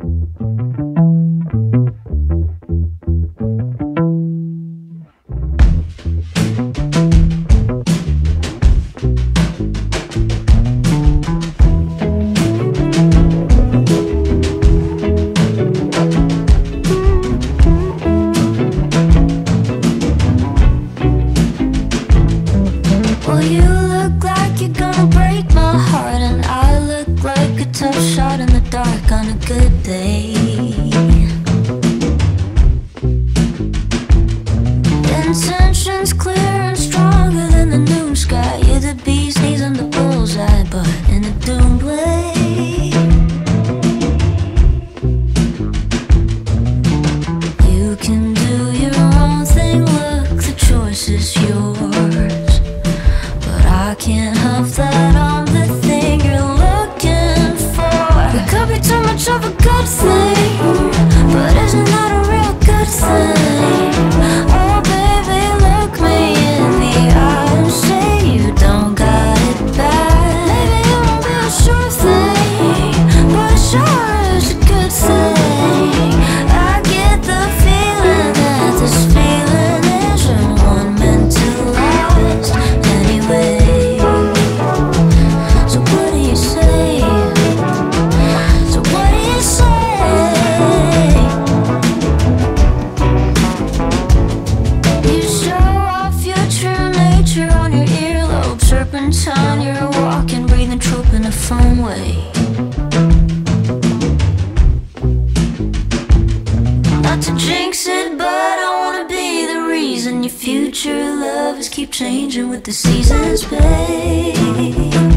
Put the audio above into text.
Well, you look like you're gonna break my heart, and I look like a tough shot in the dark on a good day. Intentions clear and stronger than the noon sky. You're the bee's knees and the bullseye, but in a doomed way. You can do your own thing, look, the choice is yours. I can't have that on the thing you're looking for. It could be too much of a good thing, but isn't that a real good thing? Oh baby, look me in the eye and say you don't got it bad. Maybe it won't be a sure thing, but it sure is a good thing. I get the feeling that this feeling isn't one meant to last anyway. Turpentine, you're walking, breathing, trope in a fun way. Not to jinx it, but I wanna be the reason your future lovers keep changing with the seasons, babe.